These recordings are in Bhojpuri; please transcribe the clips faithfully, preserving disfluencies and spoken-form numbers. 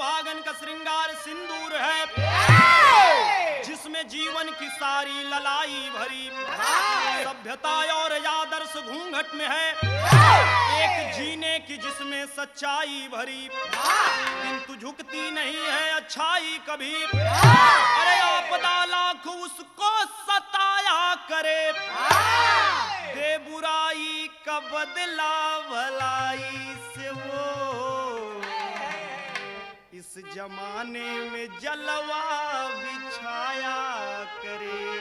सुहागन का श्रृंगार सिंदूर है, जिसमें जीवन की सारी ललाई भरी सभ्यता और आदर्श घूंघट में है, एक जीने की जिसमें सच्चाई भरी, किंतु झुकती नहीं है अच्छाई कभी। अरे आपदा लाख उसको सताया करे, दे बुराई का बदला भलाई से वो इस जमाने में जलवा बिछाया करे।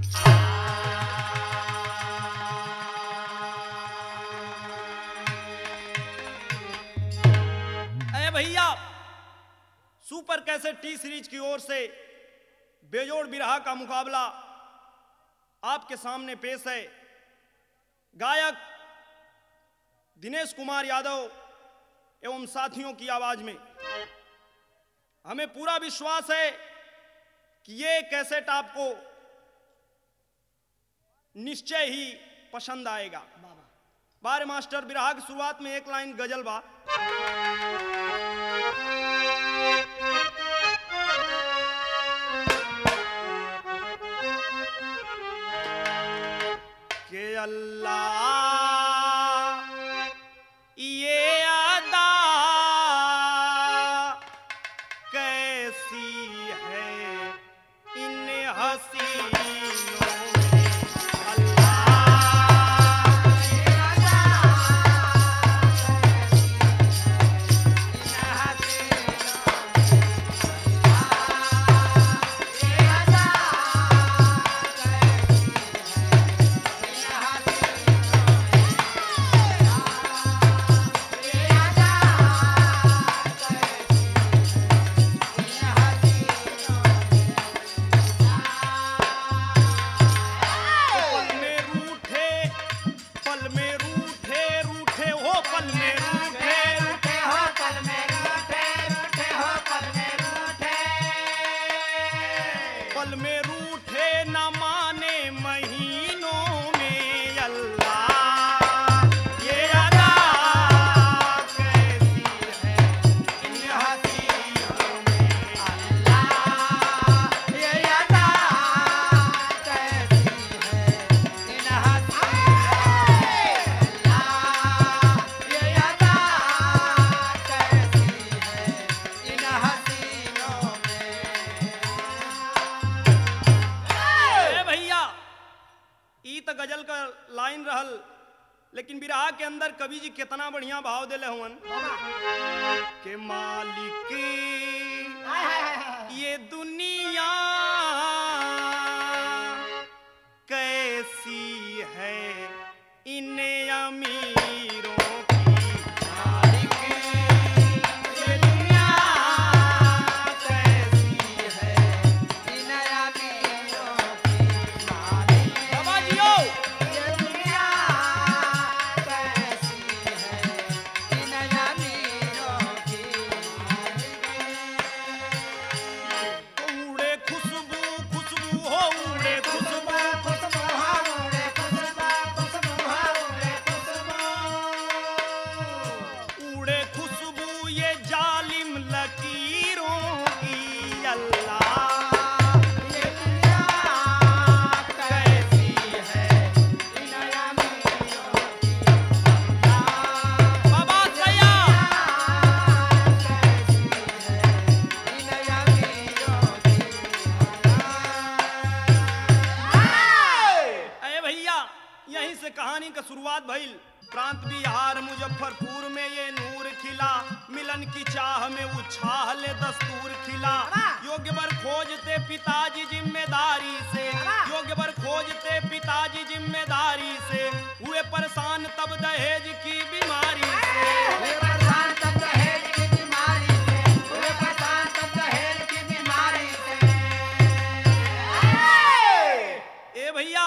अरे भैया, सुपर कैसेट टी सीरीज की ओर से बेजोड़ बिरहा का मुकाबला आपके सामने पेश है। गायक दिनेश कुमार यादव एवं साथियों की आवाज में। हमें पूरा विश्वास है कि ये कैसेट आपको निश्चय ही पसंद आएगा। बारे मास्टर, बिरहा की शुरुआत में एक लाइन गजल बा। के अल्लाह ये अदा कैसी है इन हसीनों में, अल्लाह ये अदा कैसी है इन हसीनों में, गजल का लाइन रहल, लेकिन बिरहा के अंदर कवि जी कितना बढ़िया भाव देले हुवन के मालिक ये दुनिया कैसी है इन अमीरों की, मालिक ये दुनिया कैसी है इन अमीरों की, मालिक बाबाजियो ये दुनिया कैसी है इन अमीरों की, उड़े खुशबू खुशबू हो उड़े खुशबू खुशबू हो उड़े खुशबू खुशबू हो उड़े खुशबू, उड़े खुशबू ये जालिम लकीरों की, अल्लाह ये दुनिया कैसी है इन अमीरों की, बाबा सैया कैसी है इन अमीरों की। अरे भैया, यहीं से कहानी का शुरुआत भइल। प्रांत बिहार मुजफ्फरपुर में ये नूर खिला, मिलन की चाह में उछाल दस्तूर खिला, योग्य वर खोजते पिताजी जिम्मेदारी से, योग्य वर खोजते पिताजी जिम्मेदारी से, हुए परेशान तब दहेज की बीमारी से, हुए परेशान तब दहेज की बीमारी से, हुए परेशान तब दहेज की बीमारी से। ए भैया,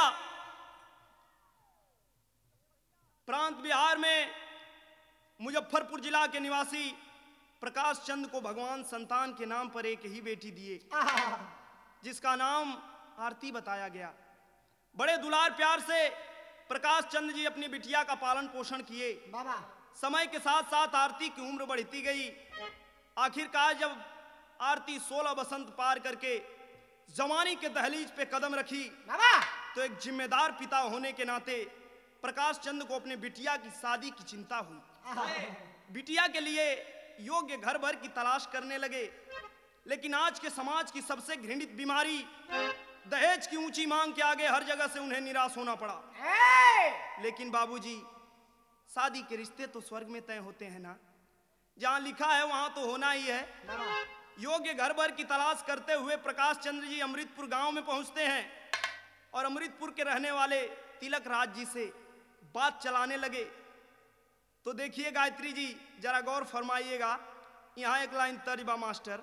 प्रांत बिहार में मुजफ्फरपुर जिला के निवासी प्रकाश चंद को भगवान संतान के नाम पर एक ही बेटी दिए, जिसका नाम आरती बताया गया। बड़े दुलार प्यार से प्रकाश चंद जी अपनी बिटिया का पालन पोषण किए। समय के साथ साथ आरती की उम्र बढ़ती गई। आखिरकार जब आरती सोलह बसंत पार करके जवानी के दहलीज पे कदम रखी तो एक जिम्मेदार पिता होने के नाते प्रकाश चंद को अपने बिटिया की शादी की चिंता हुई। बिटिया के लिए योग्य घर भर की तलाश करने लगे, लेकिन आज के समाज की सबसे घृणित बीमारी दहेज की ऊंची मांग के आगे हर जगह से उन्हें निराश होना पड़ा। लेकिन बाबूजी, शादी के रिश्ते तो स्वर्ग में तय होते हैं ना, जहां लिखा है वहां तो होना ही है। योग्य घर भर की तलाश करते हुए प्रकाश चंद्र जी अमृतपुर गांव में पहुंचते हैं और अमृतपुर के रहने वाले तिलक राज जी से बात चलाने लगे। तो देखिए गायत्री जी, जरा गौर फरमाइएगा, यहाँ एक लाइन तर्जबा मास्टर।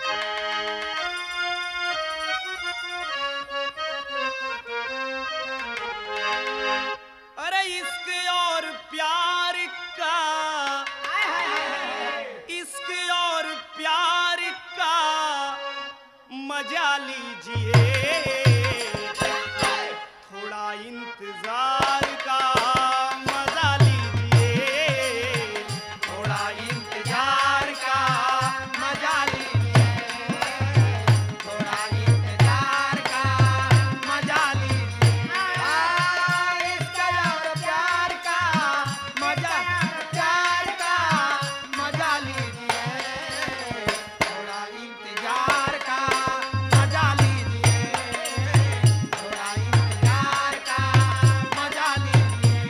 अरे इश्क और प्यार का, इश्क और प्यार का मजा लीजिए, थोड़ा इंतजार का मजा लीजिए, थोड़ा इंतजार का मजा लीजिए, थोड़ा इंतजार का मजा लीजिए। इश्क और प्यार का मजा, प्यार का मजा लीजिए, थोड़ा इंतजार का मजा लीजिए, थोड़ा इंतजार का मजा लीजिए।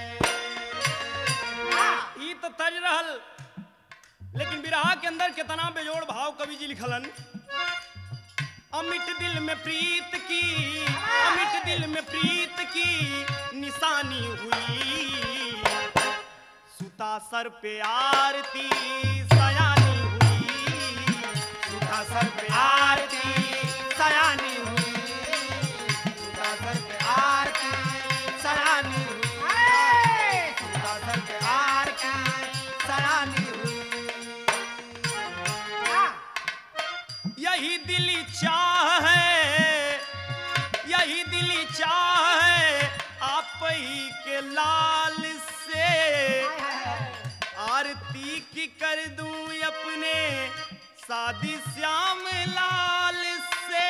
ई तो तज रहल, लेकिन बिरहा के अंदर कितना बेजोड़ भाव कवि जी लिखलन। अमिट दिल में प्रीत की, अमिट दिल में प्रीत की निशानी हुई, सुता सर पे आरती सयानी हुई, सुता सर पे आरती सयानी हुई, सुता सर पे आरती सयानी हुई, सुता सर पे आरती सयानी हुई। यही दिली चाह है, यही दिली चाह है आप ही के लाल से, आरती की कर दूं अपने शादी श्याम लाल से।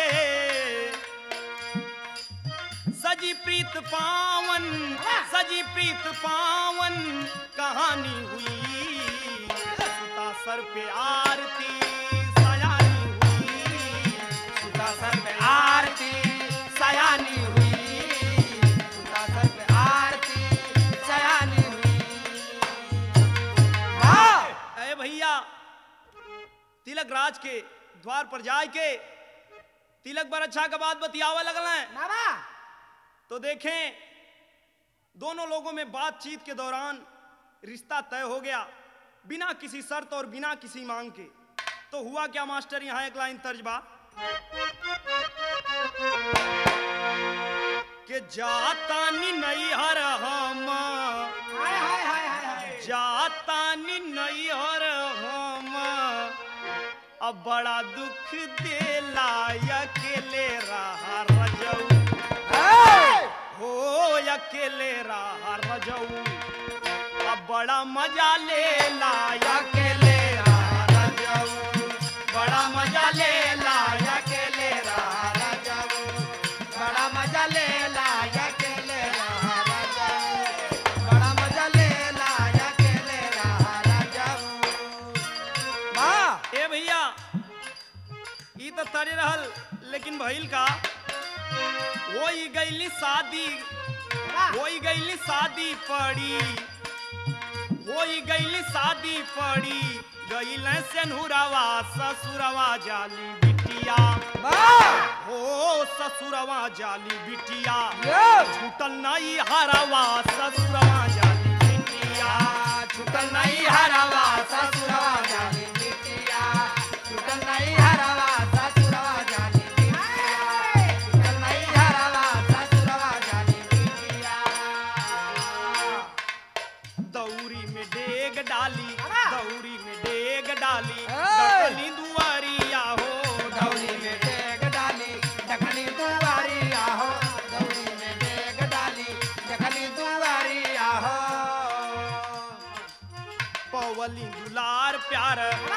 सजी प्रीत पावन, सजी प्रीत पावन कहानी हुई, सुता सर पे आरती सयानी हुई, सुता सर पे आरती सयानी हुई, सुता सर पे आरती सयानी हुई। अरे भैया, तिलक राज के द्वार पर जाए के तिलक बर अच्छा का बात बतियावे लगल है। तो देखें, दोनों लोगों में बातचीत के दौरान रिश्ता तय हो गया, बिना किसी शर्त और बिना किसी मांग के। तो हुआ क्या मास्टर, यहाँ एक लाइन तर्जबा के जाता नी नैहर हम, जाता नी नैहर हम, अब बड़ा दुख देला अकेले रहा रजऊ, हो अकेले रहा रजऊ, अब बड़ा मजा ले ला अकेले रहा रजऊ, बड़ा मजा ले ला अकेले रहा रजऊ, बड़ा मजा ले ला अकेले रहा रजऊ, बड़ा मजा ले ला अकेले रहा रजऊ। वाह ए भैया, ई तो तरे रहल, लेकिन भइल का, वही गईली शादी, वही गईली शादी पड़ी, वही गईली शादी पड़ी, गईल सेनुरवा ससुरवा जाली बिटिया, हो ससुरवा जाली बिटिया, छूटल नहीं हरवा ससुरवा जाली बिटिया, छूटल नहीं हरवा ससुरवा जाली बिटिया, छूटल नहीं हरवा ससुरवा जाली बिटिया, छूटल नहीं हरवा ससुरवा जाली बिटिया। दौरी में डेग डाली, दौरी में डेग डाली, दखनी दुआरिया हो, दौरी में डेग डाली, दखनी दुआरिया हो, दौरी में डेग डाली, दखनी दुआरिया हो। पवली दुलार प्यार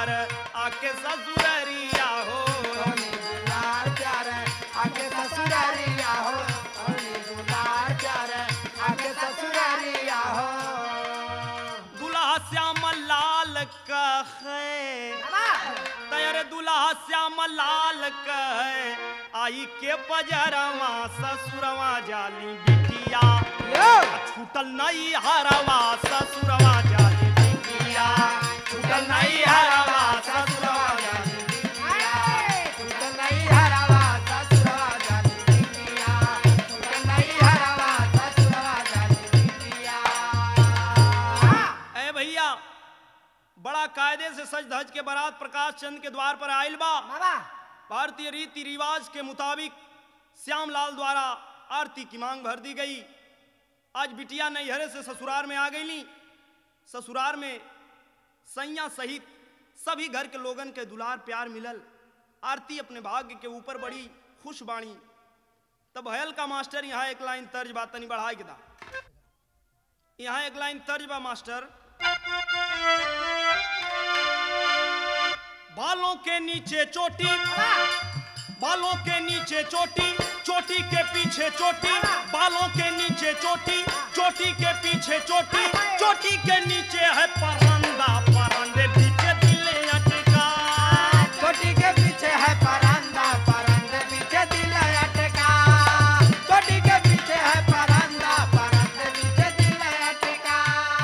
दुलार आके ससुररिया हो कौनी दुलार प्यार आके ससुरारिया हो कौनी दुलार प्यार आके ससुरारिया हो दुल्हा श्याम लाल कहे तैयार दुल्हा श्याम लाल कहे आई के पजरवा ससुरवा जाली बिटिया छूटल नहीं हरवा ससुरवा जाली बिटिया छूटल नहीं हरवा ससुरवा जाली छूटल नहीं हरवा ससुरवा जाली बिटिया छूटल नहीं हरवा ससुरवा जाली बिटिया ए भैया बड़ा कायदे से सज धज के बारात प्रकाश चंद के द्वार पर आयल बा भारतीय रीति रिवाज के मुताबिक श्यामलाल द्वारा आरती की मांग भर दी गई। आज बिटिया नैहरे से ससुराल में आ गई। ससुराल में सैया सहित सभी घर के लोगन के दुलार प्यार मिलल। आरती अपने भाग्य के ऊपर बड़ी खुश बाणी। तब हयल का मास्टर यहाँ एक लाइन तर्ज बा तनी बढ़ाई के दा। यहाँ एक लाइन तर्ज बा मास्टर। बालों के नीचे चोटी बालों के नीचे चोटी चोटी के पीछे चोटी बालों के नीचे चोटी चोटी के पीछे चोटी चोटी के नीचे है परंदा परंदे पीछे दिल अटका चोटी के पीछे है परंदा परंदे पीछे दिल अटका चोटी के पीछे है परंदा परंदे पीछे दिल अटका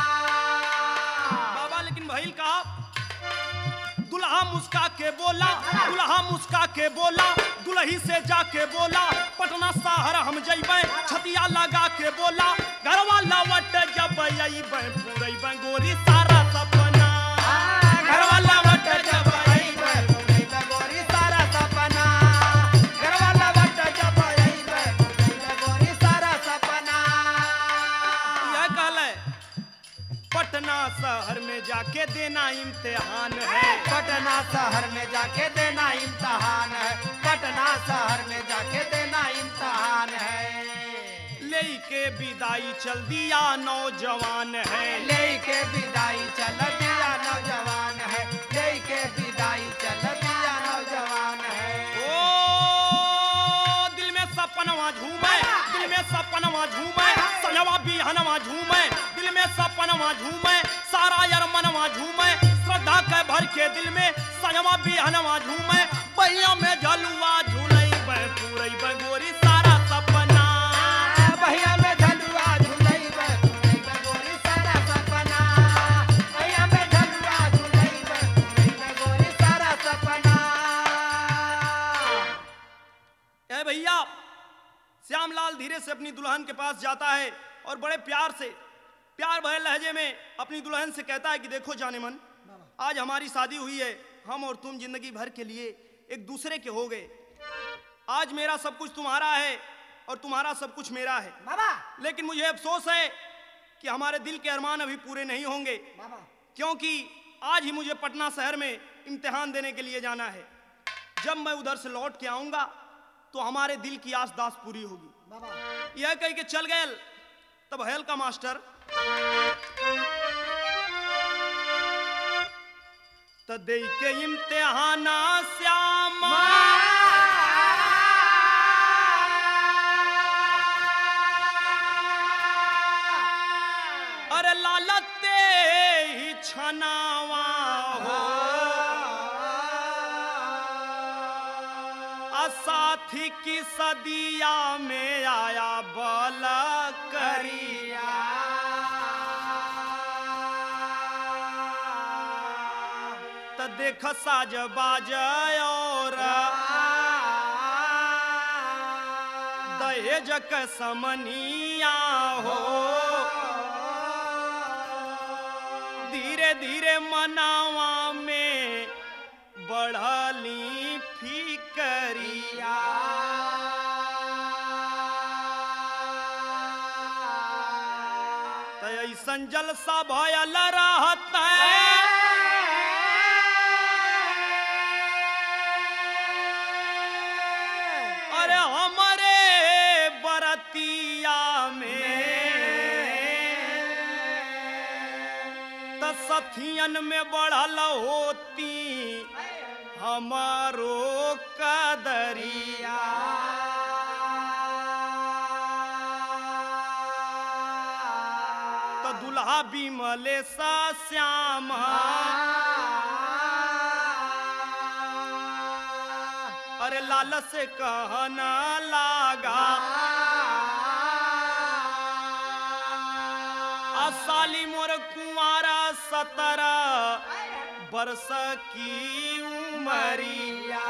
बाबा लेकिन भइल का दुल्हा मुस्का के बोला दुल्हा मुस्का के बोला दुल्ही से जाके बोला पटना शहर हम जइबै छतिया लगा के बोला घरवा लवट जब अइबै पूरैबै गोरी सारा सपना घरवा लवट जब अइबै पूरैबै गोरी सारा सपना घरवा लवट जब अइबै पूरैबै गोरी सारा सपना यह कहले पटना शहर में जाके देना इम्तिहान है पटना शहर में जाके देना इम्तिहान है पटना शहर में जाके देना इम्तिहान है लेके विदाई चल दिया नौजवान है लेके विदाई चल दिया नौजवान है लेके विदाई चल दिया नौजवान है ओ दिल में सपनवा झूमे दिल में सपनवा झूमे सजवा बिहनवा झूमे दिल में सपनवा झूमे सारा यरमनवा झूमे श्रद्धा के भर के दिल में सजवा बिहनवा झूमे बहिया में झलुआ झूलई बे पूरई बे गोरी सारा सपना भैया में झलुआ झूलई बे पूरई बे गोरी सारा सपना भैया में झलुआ झूलई बे पूरई बे गोरी सारा सपना ए भैया श्यामलाल धीरे से अपनी दुल्हन के पास जाता है और बड़े प्यार से प्यार भरे लहजे में अपनी दुल्हन से कहता है कि देखो जाने मन आज हमारी शादी हुई है हम और तुम जिंदगी भर के लिए एक दूसरे के हो गए। आज मेरा सब कुछ तुम्हारा है और तुम्हारा सब कुछ मेरा है बाबा लेकिन मुझे अफसोस है कि हमारे दिल के अरमान अभी पूरे नहीं होंगे बाबा क्योंकि आज ही मुझे पटना शहर में इम्तिहान देने के लिए जाना है। जब मैं उधर से लौट के आऊंगा तो हमारे दिल की आस दास पूरी होगी। बाबा यह कह के चल गए। तब हेल का मास्टर त दे के इम्तिहाना श्यामा अरे लालते ही छनावा हो साथी की सदिया में आया बल करिया त देख साज बाज और दहेज के समनिया हो धीरे धीरे मनावा में बढ़ली फिकरिया त ऐसन जलसा भयल रहत अरे हमारे बरतिया में त सथियन में बढ़ल होती हमारो कदरिया। तो दुल्हा बिमले सा श्याम अरे लाल से कहना लागा साली मोर कुंवारा सतरा बरस की उमरिया।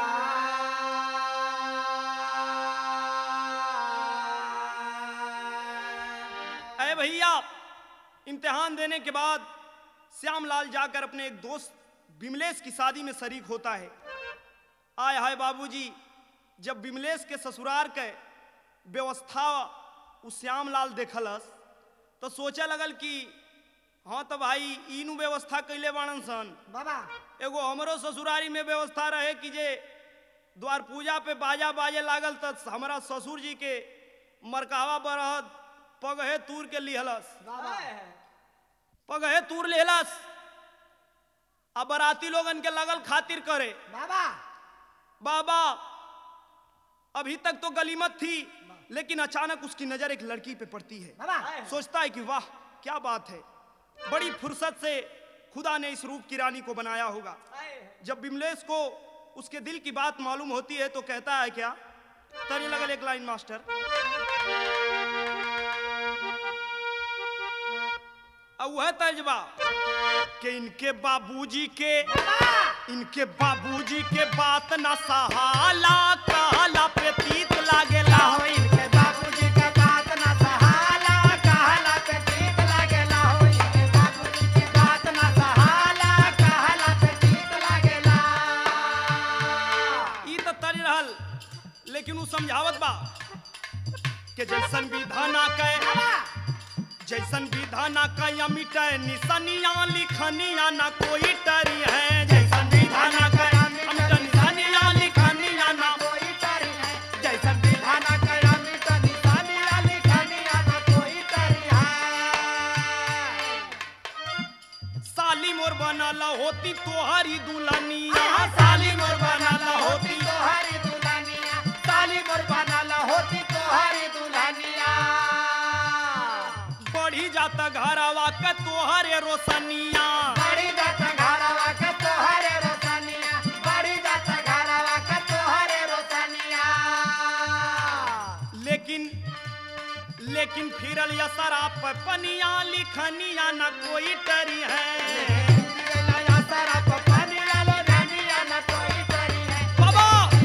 अरे भैया इम्तिहान देने के बाद श्यामलाल जाकर अपने एक दोस्त बिमलेश की शादी में शरीक होता है। आय हाय बाबूजी, जब बिमलेश के ससुराल के व्यवस्था उस श्यामलाल देखलस तो सोचा लगल कि हाँ तो भाई इनू व्यवस्था कैले बाणन सन बाबा। एगो हमरो ससुरारी में व्यवस्था रहे कि जे द्वार पूजा पे बाजा बाजे लागल तो हमारा ससुर जी के मरकावा बरहद पगहे तूर के लिहलस बाबा। पगहे तूर लेहलस। अब बराती लोगन के लगल खातिर करे बाबा बाबा। अभी तक तो गलीमत थी लेकिन अचानक उसकी नजर एक लड़की पे पड़ती है। बाबा। सोचता है कि वाह क्या बात है, बड़ी फुर्सत से खुदा ने इस रूप की रानी को बनाया होगा। जब बिमलेश को उसके दिल की बात मालूम होती है तो कहता है क्या, तरी लगल एक लाइन मास्टर। अब वह तर्जबा कि इनके बाबूजी के इनके बाबूजी के बात ना सहाला कहला पे तीत लागेला हो। इनके बाबूजी के बात ना सहाला कहला पे तीत लागेला हो। इनके बाबूजी के बात ना सहाला कहला पे तीत लागेला। ई तो तरी रहल लेकिन उ समझावत बा कि जैसन विधाना के जैसन विधाना का या मिटे निशानियां लिखनिया ना कोई टरी है। जैसन विधाना का या मिटे निशानियां लिखनिया ना कोई टरी है। जैसन विधाना का या मिटे निशानियां लिखनिया ना कोई टरी है। साली मोर बनाला होती तोहारी दुल्हनिया। साली मोर बनाला होती तोहारी दुल्हनिया। साली मोर बनाला होती तोहारी दुल्हनिया। बढ़ी जाता घरवा के तोहरे रोशनिया। बढ़ी जाता घरवा के तोहरे रोशनिया। बढ़ी जाता घरवा के तोहरे रोशनिया। लेकिन लेकिन फिरल या शराब पे पनिया लिखनिया ना कोई टरी है। बाबा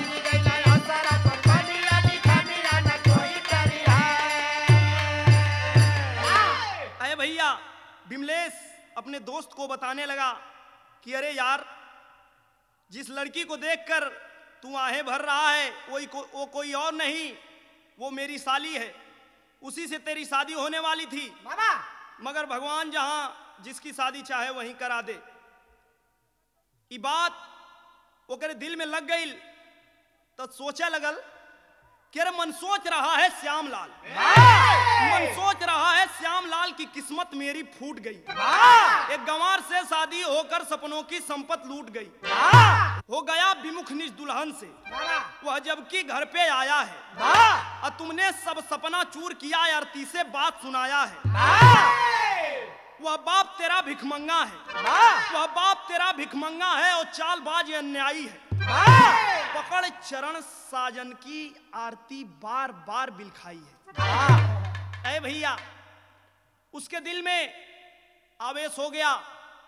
अरे भैया बिमलेश अपने दोस्त को बताने लगा कि अरे यार जिस लड़की को देखकर तू आहें भर रहा है वही को, वो कोई और नहीं, वो मेरी साली है। उसी से तेरी शादी होने वाली थी बाबा। मगर भगवान जहां जिसकी शादी चाहे वहीं करा दे। ये बात ओकरे दिल में लग गई तो सोचा लगल कि अरे मन सोच रहा है श्यामलाल, मन सोच रहा है श्यामलाल की किस्मत मेरी फूट गई। एक गंवार से शादी होकर सपनों की संपत लूट गई। हो गया विमुख निज दुल्हन से वह जबकि घर पे आया है। और तुमने सब सपना चूर किया आरती से बात सुनाया है। वह बाप तेरा भिखमंगा है, वह बाप तेरा भिखमंगा है और चालबाज अन्यायी है। पकड़ चरण साजन की आरती बार बार बिलखाई है। ऐ भैया उसके दिल में आवेश हो गया,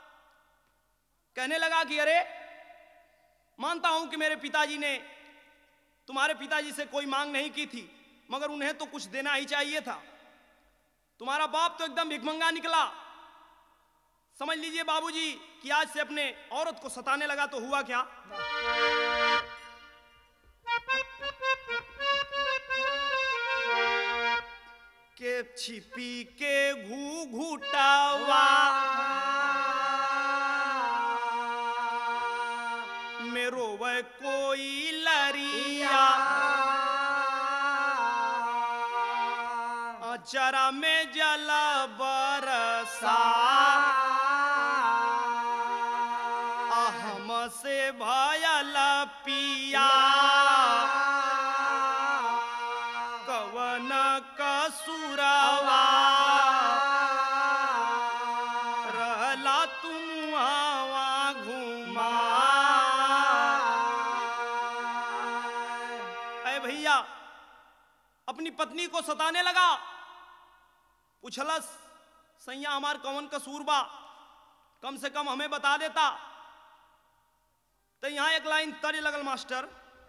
कहने लगा कि अरे मानता हूं कि मेरे पिताजी ने तुम्हारे पिताजी से कोई मांग नहीं की थी मगर उन्हें तो कुछ देना ही चाहिए था। तुम्हारा बाप तो एकदम भिखमंगा निकला। समझ लीजिए बाबूजी कि आज से अपने औरत को सताने लगा तो हुआ क्या। के छिपी के घूघूटावा मेरो वह कोई लरिया चरा में जल बरसा हम से भयल पिया कवन कसुरवा रहला तुम आवा घुमा। अरे भैया अपनी पत्नी को सताने लगा, पूछलस सैया हमार कौन कसूर बा, कम से कम हमें बता देता। तो यहां एक लाइन तर्ज लगल मास्टर,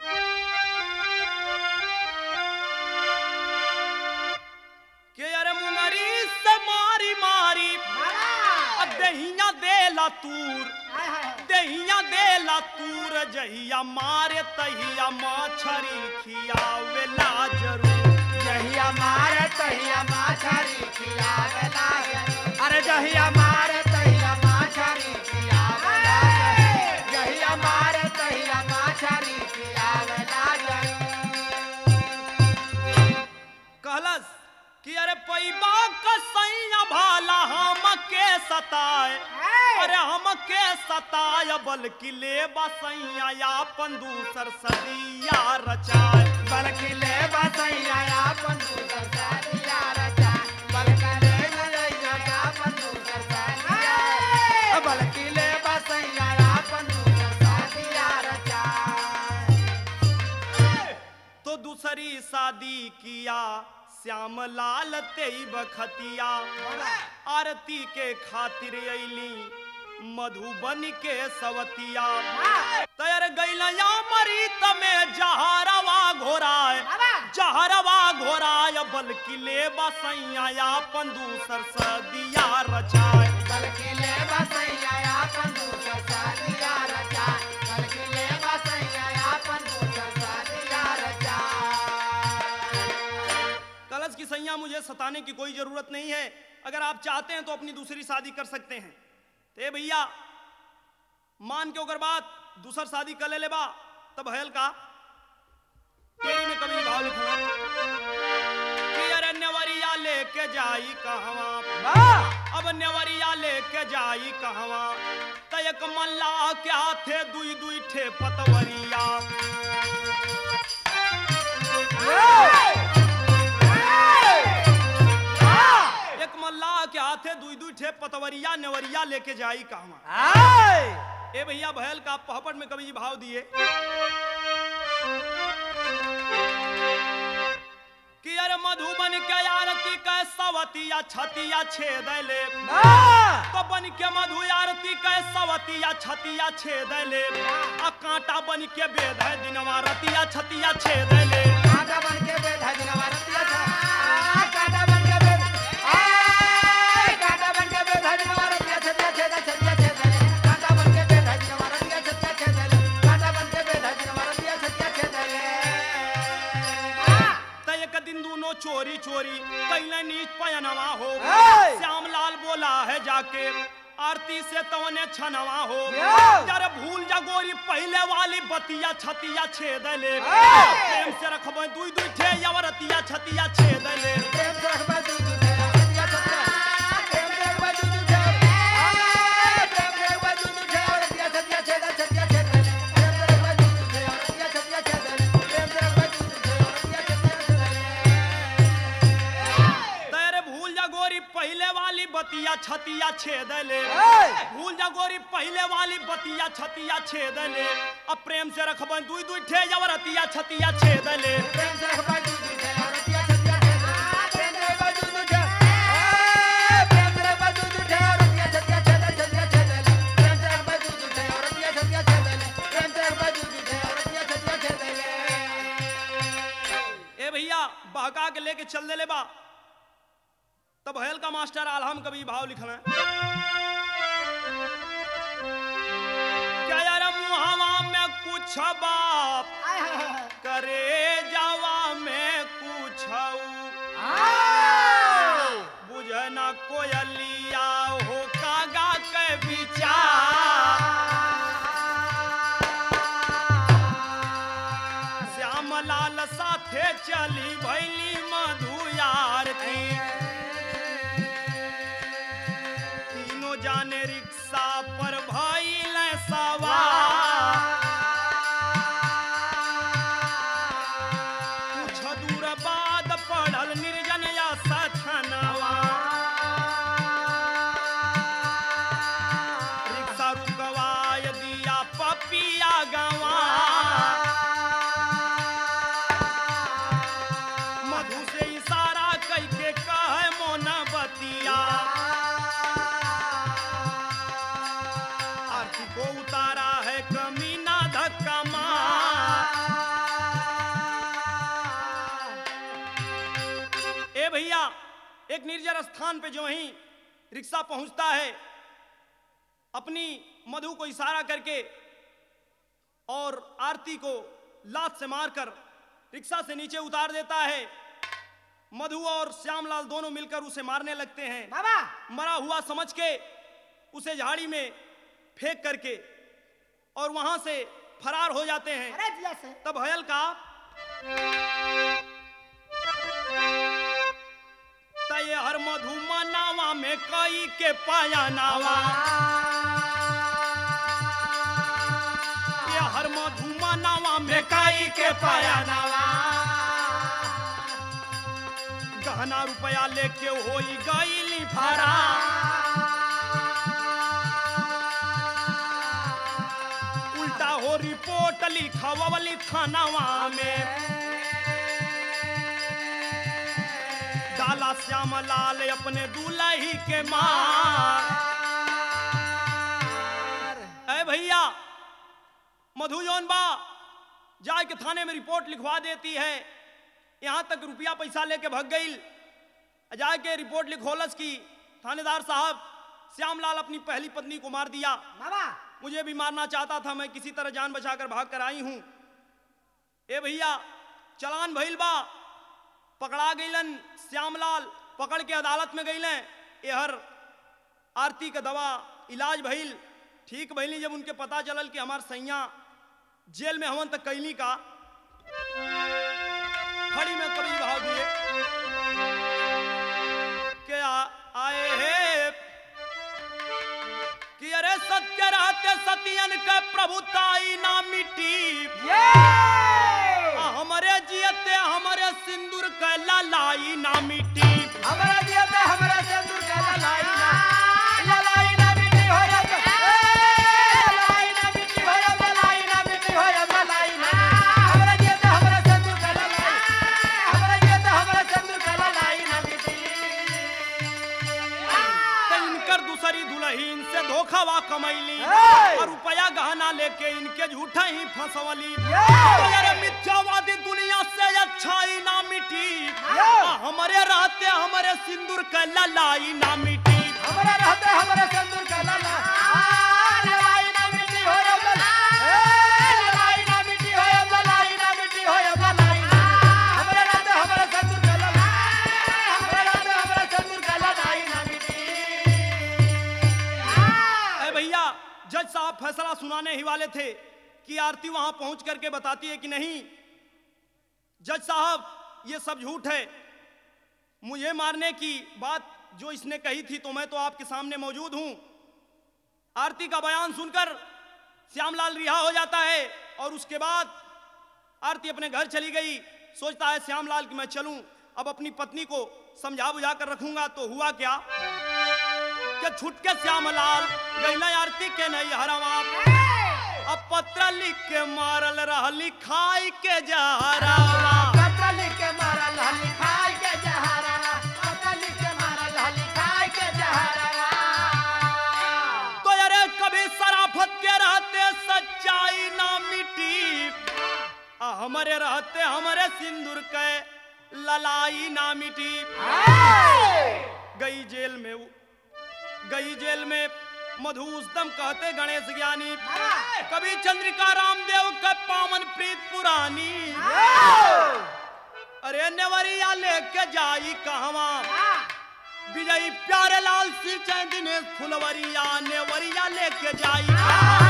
के अरे मुंगरी से मारी मारी दहिया देला तूर, दहिया देला तूर जहिया मारे तहिया मछरी खियावेला जरूर, जहिया मारे तहिया माछरी खियावेला जरूर। अरे जहिया मारे तहिया माछरी खियावेला जरूर, जहिया मारे तहिया माछरी खियावेला जरूर। कहलस कि अरे पैबा कसैया भाला हमके सताए, अरे हमके सताए बल्कि ले बसैया अपन दूसर सदिया रचाए, बल्कि ले बसैया अपन दूसर सदिया रचाए, बल्कि ले बसैया अपन दूसर सदिया, बल्कि ले बसैया अपन दूसर सदिया रचाए। तो दूसरी शादी किया श्याम लाल तेई बखतिया, आरती के खातिर अली मधुबन के सवतिया, तैर गैलया मरी तमे जहरवा घोराए, जहरवा घोराए बल्कि ले बसैया अपन दूसर सदिया रचाए, बल्कि ले बसैया अपन दूसर सदिया रचाए, बल्कि ले बसैया अपन दूसर सदिया रचाए। कलश की सैया मुझे सताने की कोई जरूरत नहीं है, अगर आप चाहते हैं तो अपनी दूसरी शादी कर सकते हैं। ते भैया मान के ओकर बात दूसर शादी कर ले ले बा, तब हयल का तेरी में कभी भाव लिखा कि अरे नेवरिया लेके जाई कहवा, अब नेवरिया लेके जाई कहवा, त एक मल्ला क्या थे दुई दुई ठे पतवरिया, एक मल्ला के हाथे दुई दुई ठे पतवरिया नेवरिया लेके जाई कहवा। ए भैया भयल का पहपट में कभी भाव दिए कि अरे मधुबन के आरती का सवतिया छतिया छेद ले, तो बन के मधु आरती का सवतिया छतिया छेद ले, आ कांटा बन के बेद है दिनवा रतिया छतिया छेद ले, कांटा बन के बेद है दिनवा रतिया कांटा बन के बेद आय कांटा बन के बेद है दिनवा रतिया छतिया छेद छतिया छेद कांटा बन के बेद है दिनवा रतिया छतिया छेद कांटा बन के बेद है दिनवा रतिया छतिया छेद। एक दिन दोनों चोरी चोरी कैले नीच पयनवा हो, श्याम लाल बोला है जाके आरती से तवने छनवा हो, यार भूल जा गोरी पहले वाली बतिया छतिया छेद ले, प्रेम से रखबे दुई दुई ठे यवरतिया छतिया छेद ले, प्रेम से रखबे दुई दुई ठे यवरतिया छतिया, प्रेम से रखबे दुई दुई ठे आय प्रेम से रखबे दुई दुई ठे यवरतिया छतिया छेद छतिया छेद, प्रेम से रखबे दुई दुई ठे यवरतिया छतिया छेद, प्रेम से रखबे दुई दुई ठे यवरतिया छतिया छेद। तेरे भूल जा गोरी पहले वाली बतिया छतिया छेद ले, भूल जा गोरी पहले वाली बतिया छतिया छेद ले, अब प्रेम से रखबे दुई दुई ठे यवरतिया छतिया छेद ले, प्रेम से रखबे दुई दुई ठे यवरतिया छतिया छेद, प्रेम से रखबे दुई दुई ठे आय प्रेम से रखबे दुई दुई ठे यवरतिया छतिया छेद छतिया छेद, प्रेम से रखबे दुई दुई ठे यवरतिया छतिया छेद, प्रेम से रखबे दुई दुई ठे यवरतिया छतिया छेद। ए भैया बहका के लेके चल दे ले बा, तब हयल का मास्टर आलम कभी भाव लिखना क्या यार मुहावा में कुछ बाप करे जावा में कुछ बुझना कोयलिया हो कागा के विचार, श्याम लाल साथे चली भैली मधुयार की, तीनों जाने रिक्शा पर भइल सवार, पिया गवा मधु से इशारा करके कहे मोना बतिया आरती को उतारा है कमीना धक्का मार। ए भैया एक निर्जन स्थान पे जो वहीं रिक्शा पहुंचता है अपनी मधु को इशारा करके और आरती को लात से मारकर रिक्शा से नीचे उतार देता है। मधु और श्यामलाल दोनों मिलकर उसे मारने लगते हैं। बाबा मरा हुआ समझ के उसे झाड़ी में फेंक करके और वहां से फरार हो जाते हैं। अरे जिया से तब हयल का तय हर मधु मनावा में कई के पाया नावा ये हर मधु मनावा में कई के पाया नावा गहना रुपया लेके होई गईली फरा उल्टा हो रिपोर्ट लिखवली थानावा में डाला श्यामलाल अपने दूल्ही के मार। ऐ भैया मधु जौन बा जाए के थाने में रिपोर्ट लिखवा देती है। यहां तक रुपया पैसा लेके भग गई। जाए के रिपोर्ट लिखोलस की थानेदार साहब श्यामलाल अपनी पहली पत्नी को मार दिया। बाबा मुझे भी मारना चाहता था, मैं किसी तरह जान बचाकर भाग कर आई हूं। ए भैया चलान भइल बा पकड़ा गईलन। श्यामलाल पकड़ के अदालत में गईले। एहर आरती का दवा इलाज भइल ठीक भइली। जब उनके पता चलल कि हमार सैया जेल में हवन तक कैली का खड़ी में कभी भाव दिए के आ, आए हे कि अरे सत्य रहते सतियन के प्रभुताई ना मिटी हमारे जियते हमारे सिंदूर के लालाई ना मिटी हमारा जियते हमारा सिंदूर के लालाई ना लालाई ना मिटी हो रब लालाई ना मिटी हो रब लालाई ना मिटी हो रब लालाई ना हमारा जियते हमारा सिंदूर के लालाई हमारा जियते हमारा सिंदूर के लालाई ना मिटी। तो इनकर दूसरी दुल्हीन से धोखावा कमैली और रुपया गहना लेके इनके झूठा ही फंसवली। मिथ्यावादी दुनिया से अच्छाई ना मिटी हमारे रहते हमारे सिंदूर का ललाई ना मिटी हमारे रहते हमारे सिंदूर का ललाई ना मिटी हो ललाई ना मिटी हो ललाई ना मिटी हो ललाई हमारे रहते हमारे सिंदूर का ललाई हमारे रहते हमारे सिंदूर का ललाई ना मिटी। ए भैया जज साहब फैसला सुनाने ही वाले थे कि आरती वहां पहुंच करके बताती है कि नहीं जज साहब ये सब झूठ है। मुझे मारने की बात जो इसने कही थी तो मैं तो आपके सामने मौजूद हूं। आरती का बयान सुनकर श्यामलाल रिहा हो जाता है और उसके बाद आरती अपने घर चली गई। सोचता है श्यामलाल कि मैं चलूं अब अपनी पत्नी को समझा बुझा कर रखूंगा। तो हुआ क्या कि छुट के श्यामलाल गई आरती के नहीं हरवा अब पत्र लिख के मारल रहली खाई के जहरावा पत्र लिख के मारल रहली खाई के जहरावा पत्र लिख के मारल रहली खाई के जहरावा। तो अरे कभी शराफत के रहते सच्चाई ना मिटी हमारे रहते हमारे सिंदूर के ललाई ना मिटी। गई जेल में गई जेल में मधु उस्तम कहते गणेश ज्ञानी कभी चंद्रिका रामदेव का पावन प्रीत पुरानी अरे नेवरिया लेके जाई कहवा विजयी प्यारे लाल सिंह दिनेश फुलवरिया नेवरिया लेके जाई।